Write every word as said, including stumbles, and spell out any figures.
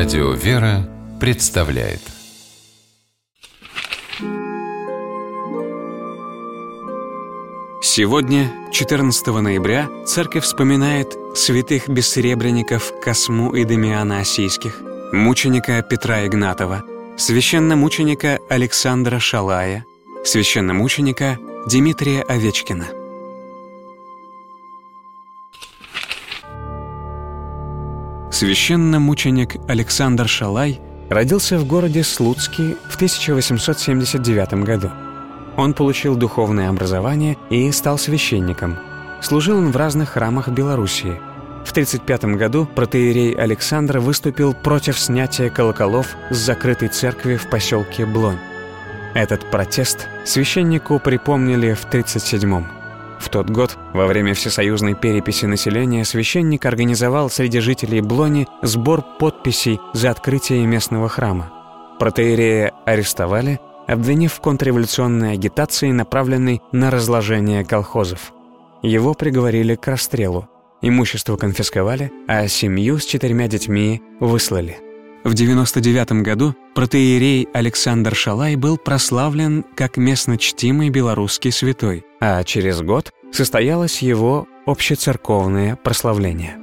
Радио «Вера» представляет. Сегодня, четырнадцатого ноября, Церковь вспоминает святых бессеребренников Косму и Дамиана Осийских, мученика Петра Игнатова, священномученика Александра Шалая, священномученика Дмитрия Овечкина. Священномученик Александр Шалай родился в городе Слуцкий в тысяча восемьсот семьдесят девятом году. Он получил духовное образование и стал священником. Служил он в разных храмах Белоруссии. В тридцать пятом году протоиерей Александр выступил против снятия колоколов с закрытой церкви в поселке Блонь. Этот протест священнику припомнили в тридцать седьмом. В тот год, во время всесоюзной переписи населения, священник организовал среди жителей Блони сбор подписей за открытие местного храма. Протоиерея арестовали, обвинив в контрреволюционной агитации, направленной на разложение колхозов. Его приговорили к расстрелу, имущество конфисковали, а семью с четырьмя детьми выслали. В девяносто девятом году протоиерей Александр Шалай был прославлен как местно чтимый белорусский святой, а через год состоялось его общецерковное прославление.